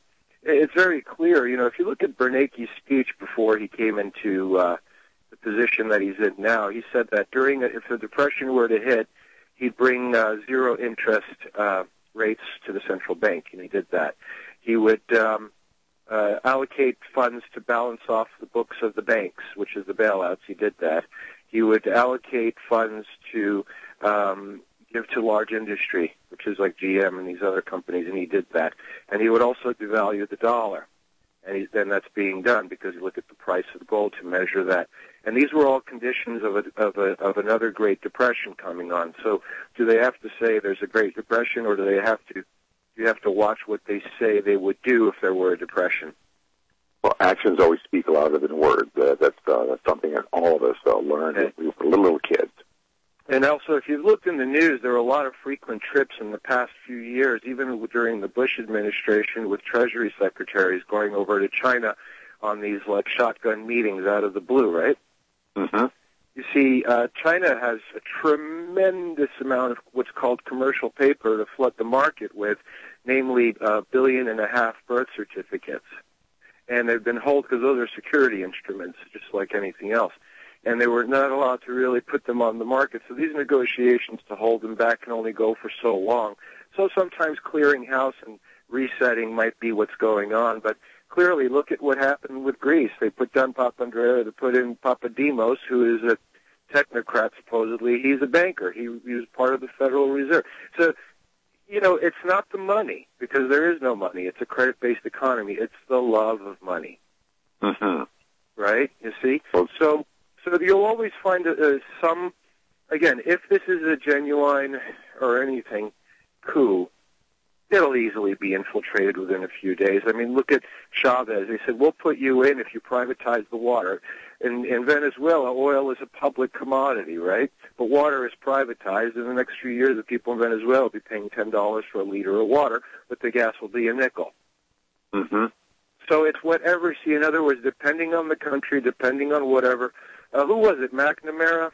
it's very clear. You know, if you look at Bernanke's speech before he came into uh, the position that he's in now, he said that during, if the Depression were to hit, he'd bring uh, zero interest uh, rates to the central bank, and he did that. He would um, uh, allocate funds to balance off the books of the banks, which is the bailouts. He did that. He would allocate funds to um, give to large industry, which is like G M and these other companies, and he did that. And he would also devalue the dollar. And he, then that's being done because you look at the price of gold to measure that. And these were all conditions of a, of a, of another Great Depression coming on. So do they have to say there's a Great Depression, or do they have to, you have to watch what they say they would do if there were a depression? Well, actions always speak louder than words. Uh, that's, uh, that's something that all of us uh, learned when we were little, little kids. And also, if you've looked in the news, there were a lot of frequent trips in the past few years, even during the Bush administration, with Treasury secretaries going over to China on these, like, shotgun meetings out of the blue, right? Mm-hmm. You see, uh, China has a tremendous amount of what's called commercial paper to flood the market with, namely a billion and a half birth certificates. And they've been held because those are security instruments, just like anything else. And they were not allowed to really put them on the market. So these negotiations to hold them back can only go for so long. So sometimes clearing house and resetting might be what's going on. But clearly, look at what happened with Greece. They put down Papandreou, they put in Papademos, who is a technocrat supposedly. He's a banker. He, he was part of the Federal Reserve. So, you know, it's not the money, because there is no money. It's a credit-based economy. It's the love of money. Mm-hmm. Right? You see? So... So you'll always find uh, some, again, if this is a genuine or anything coup, it'll easily be infiltrated within a few days. I mean, look at Chavez. They said, we'll put you in if you privatize the water. In, in Venezuela, oil is a public commodity, right? But water is privatized. In the next few years, the people in Venezuela will be paying ten dollars for a liter of water, but the gas will be a nickel. Mm-hmm. So it's whatever. See, in other words, depending on the country, depending on whatever. Uh, who was it, McNamara,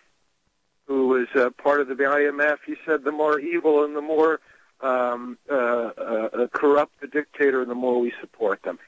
who was uh, part of the I M F? He said the more evil and the more um, uh, uh, corrupt the dictator, the more we support them.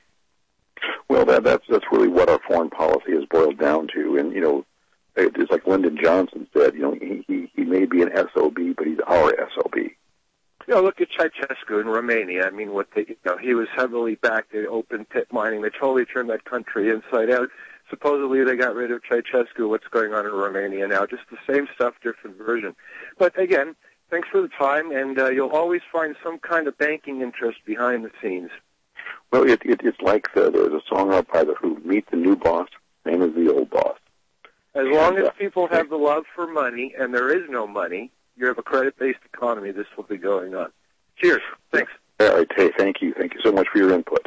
Well, that, that's that's really what our foreign policy has boiled down to. And, you know, it's like Lyndon Johnson said, you know, he, he, he may be an S O B, but he's our S O B. You know, look at Ceausescu in Romania. I mean, what they, you know, he was heavily backed in open pit mining. They totally turned that country inside out. Supposedly they got rid of Ceausescu. What's going on in Romania now? Just the same stuff, different version. But again, thanks for the time, and uh, you'll always find some kind of banking interest behind the scenes. Well, it, it, it's like the, there's a song out by The Who, meet the new boss, same as the old boss. As long as people have the love for money, and there is no money, you have a credit-based economy, this will be going on. Cheers. Thanks. All right. Hey, thank you. Thank you so much for your input.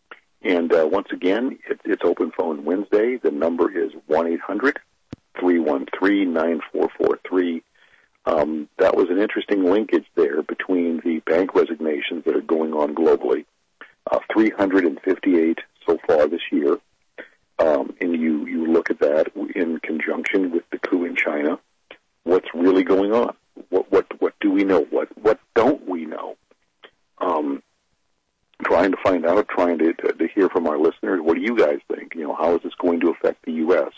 And uh, once again, it, it's Open Phone Wednesday. The number is one eight hundred three one three nine four four three. Um, that was an interesting linkage there between the bank resignations that are going on globally, uh, three hundred fifty-eight so far this year. Um, and you, you look at that in conjunction with the coup in China. What's really going on? What what what do we know? What what don't we know? Um, trying to find out, trying to, to to hear from our listeners. What do you guys think? You know, how is this going to affect the U S?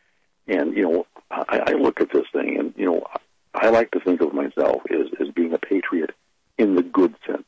And you know, I, I look at this thing, and you know, I like to think of myself as as being a patriot in the good sense.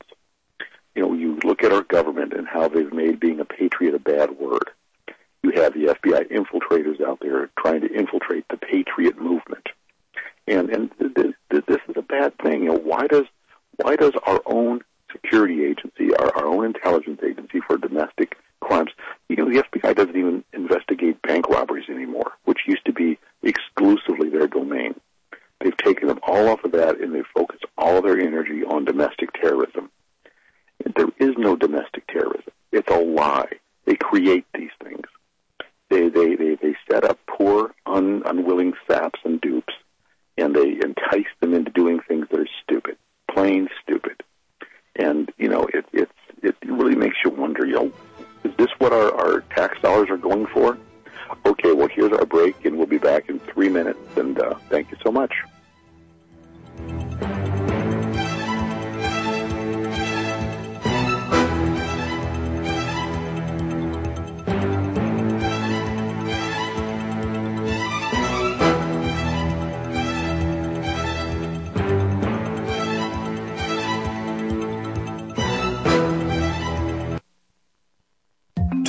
You know, you look at our government and how they've made being a patriot a bad word. You have the F B I infiltrators out there trying to infiltrate the patriot movement. And and this, this is a bad thing. You know, why does why does our own security agency, our, our own intelligence agency for domestic crimes, you know, the F B I doesn't even investigate bank robberies anymore, which used to be exclusively their domain. They've taken them all off of that, and they focus all their energy on domestic terrorism. There is no domestic terrorism. It's a lie. They create these things. They they they, they set up poor, un, unwilling saps and dupes, and they entice them into doing things that are stupid, plain stupid. And, you know, it it, it really makes you wonder, you know, is this what our, our tax dollars are going for? Okay, well, here's our break, and we'll be back in three minutes, and uh, thank you so much.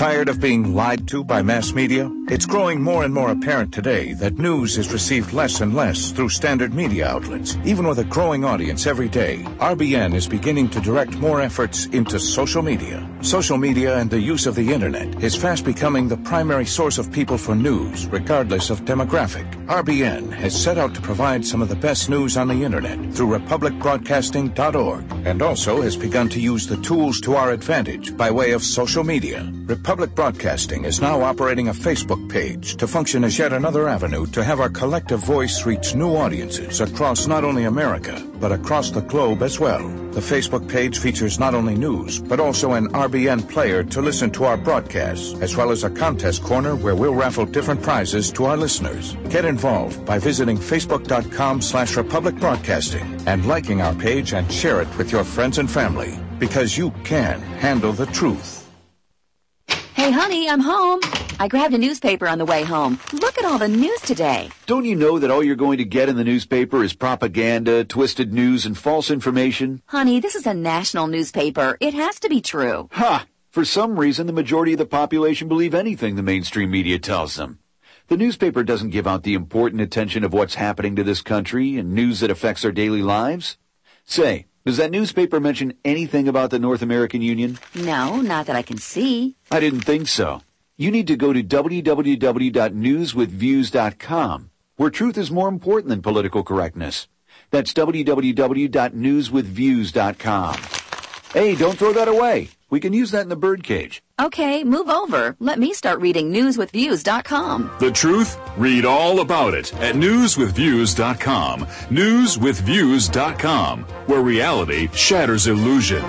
Tired of being lied to by mass media? It's growing more and more apparent today that news is received less and less through standard media outlets. Even with a growing audience every day, R B N is beginning to direct more efforts into social media. Social media and the use of the internet is fast becoming the primary source of people for news, regardless of demographic. R B N has set out to provide some of the best news on the internet through republic broadcasting dot org, and also has begun to use the tools to our advantage by way of social media. Republic Broadcasting is now operating a Facebook page to function as yet another avenue to have our collective voice reach new audiences across not only America, but across the globe as well. The Facebook page features not only news, but also an R B N player to listen to our broadcasts, as well as a contest corner where we'll raffle different prizes to our listeners. Get involved by visiting facebook.com slash Republic Broadcasting and liking our page and share it with your friends and family, because you can handle the truth. Hey, honey, I'm home. I grabbed a newspaper on the way home. Look at all the news today. Don't you know that all you're going to get in the newspaper is propaganda, twisted news, and false information? Honey, this is a national newspaper. It has to be true. Ha! For some reason, the majority of the population believe anything the mainstream media tells them. The newspaper doesn't give out the important attention of what's happening to this country and news that affects our daily lives. Say, does that newspaper mention anything about the North American Union? No, not that I can see. I didn't think so. You need to go to w w w dot news with views dot com, where truth is more important than political correctness. That's w w w dot news with views dot com. Hey, don't throw that away. We can use that in the birdcage. Okay, move over. Let me start reading news with views dot com. The truth? Read all about it at news with views dot com. news with views dot com, where reality shatters illusion.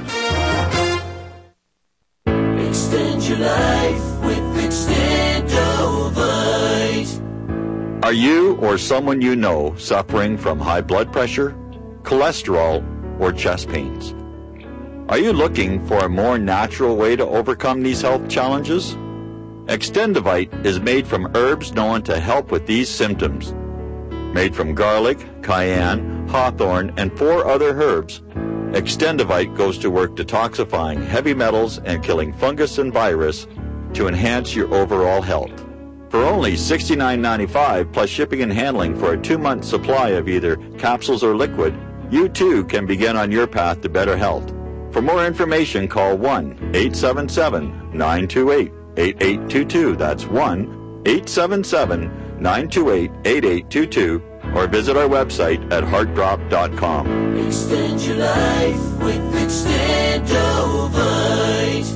Extend your life with Extendovite. Are you or someone you know suffering from high blood pressure, cholesterol, or chest pains? Are you looking for a more natural way to overcome these health challenges? Extendovite is made from herbs known to help with these symptoms. Made from garlic, cayenne, hawthorn, and four other herbs, Extendovite goes to work detoxifying heavy metals and killing fungus and virus to enhance your overall health. For only sixty-nine ninety-five plus shipping and handling for a two-month supply of either capsules or liquid, you too can begin on your path to better health. For more information, call one eight seven seven nine two eight eight eight two two. That's one eight seven seven nine two eight eight eight two two, or visit our website at heart drop dot com. Extend your life with Extendovite.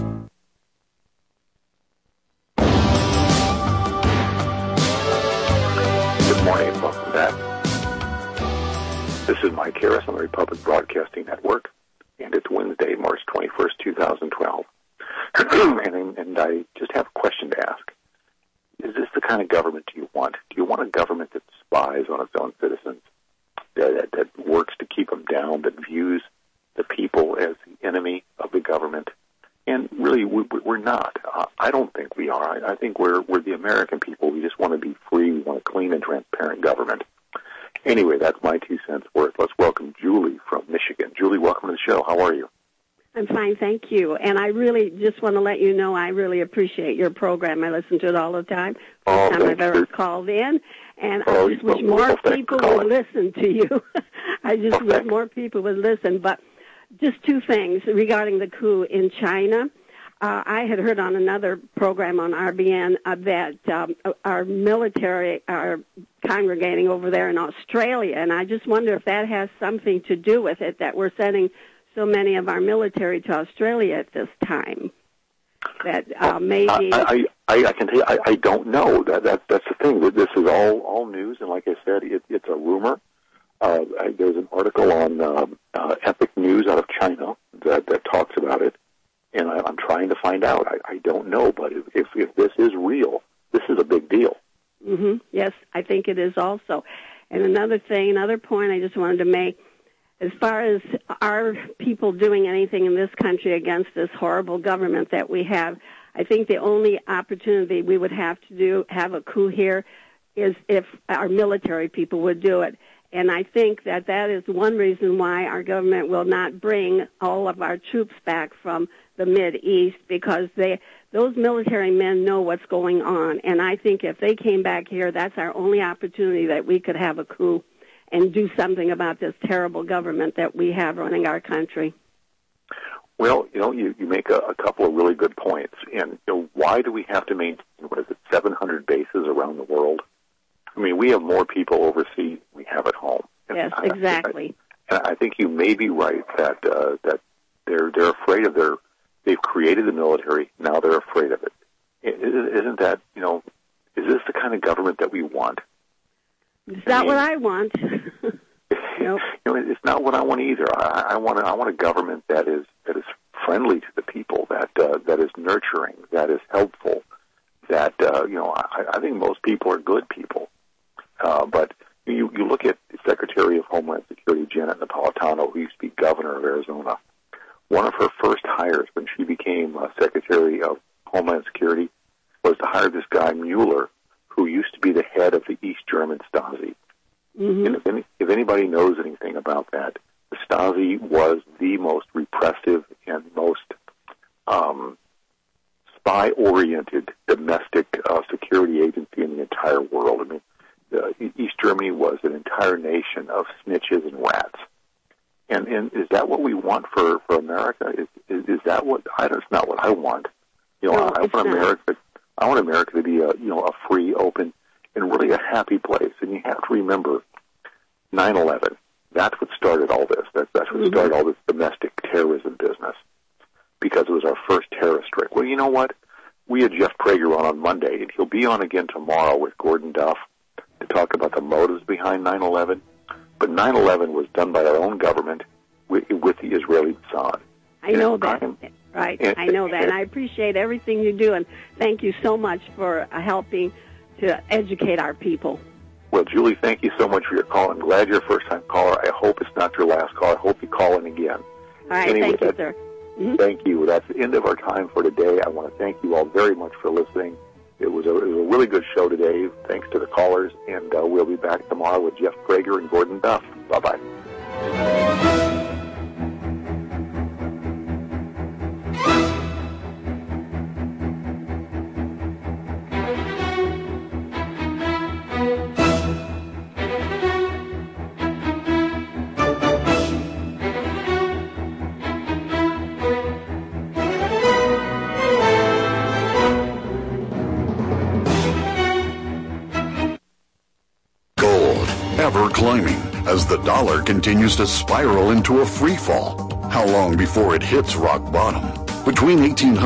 Good morning and welcome back. This is Mike Harris on the Republic Broadcasting Network, and it's Wednesday, March twenty-first, two thousand twelve. and, and I just have a question to ask. Is this the kind of government do you want? Do you want a government that spies on its own citizens, that, that, that works to keep them down, that views the people as the enemy of the government? And really, we, we're not. Uh, I don't think we are. I, I think we're, we're the American people. We just want to be free. We want a clean and transparent government. Anyway, that's my two cents worth. Let's welcome Julie from Michigan. Julie, welcome to the show. How are you? I'm fine, thank you. And I really just want to let you know I really appreciate your program. I listen to it all the time. First oh, time I've ever called in. And oh, I just wish more people would listen to you. I just okay. wish more people would listen. But just two things regarding the coup in China. Uh, I had heard on another program on R B N uh, that um, our military are congregating over there in Australia, and I just wonder if that has something to do with it, that we're sending so many of our military to Australia at this time. That uh, maybe I, I, I can tell you, I, I don't know. That, that that's the thing. This is all all news, and like I said, it, it's a rumor. Uh, I, there's an article on uh, uh, Epic News out of China that, that talks about it, and I, I'm trying to find out. I, I don't know, but if, if if this is real, this is a big deal. Mm-hmm. Yes, I think it is also. And another thing, another point I just wanted to make, as far as our people doing anything in this country against this horrible government that we have, I think the only opportunity we would have to do, have a coup here, is if our military people would do it. And I think that that is one reason why our government will not bring all of our troops back from the Mid East, because they those military men know what's going on. And I think if they came back here, that's our only opportunity that we could have a coup and do something about this terrible government that we have running our country. Well, you know, you, you make a, a couple of really good points. And, you know, why do we have to maintain, what is it, seven hundred bases around the world? I mean, we have more people overseas than we have at home. And yes, I, exactly. I, I think you may be right that uh, that they're they're afraid of their, they've created the military, now they're afraid of it. Isn't that, you know, is this the kind of government that we want? It's not I mean, what I want. Nope. You know, it's not what I want either. I, I want a, I want a government that is that is friendly to the people, that uh, that is nurturing, that is helpful. That uh, you know, I, I think most people are good people, uh, but you you look at Secretary of Homeland Security Janet Napolitano, who used to be governor of Arizona. One of her first hires when she became uh, Secretary of Homeland Security was to hire this guy Mueller, who used to be the head of the East German Stasi. Mm-hmm. And if, any, if anybody knows anything about that, the Stasi was the most repressive and most um, spy-oriented domestic uh, security agency in the entire world. I mean, uh, East Germany was an entire nation of snitches and rats. And, and is that what we want for, for America? Is, is is that what? I, that's not what I want. You know, no, I, I want America. I want America to be a you know a free, open, and really a happy place. And you have to remember, nine eleven. That's what started all this. That's that's what mm-hmm. started all this domestic terrorism business, because it was our first terrorist strike. Well, you know what? We had Jeff Prager on on Monday, and he'll be on again tomorrow with Gordon Duff to talk about the motives behind nine eleven. But nine eleven was done by our own government with, with the Israeli Mossad. I know that. Right. And, I know that. And, and I appreciate everything you do, and thank you so much for uh, helping to educate our people. Well, Julie, thank you so much for your call. I'm glad you're a first-time caller. I hope it's not your last call. I hope you call in again. All right. Anyway, thank you, sir. Mm-hmm. Thank you. That's the end of our time for today. I want to thank you all very much for listening. It was a, it was a really good show today. Thanks to the callers, and uh, we'll be back tomorrow with Jeff Prager and Gordon Duff. Bye-bye. Climbing as the dollar continues to spiral into a free fall. How long before it hits rock bottom? Between eighteen hundred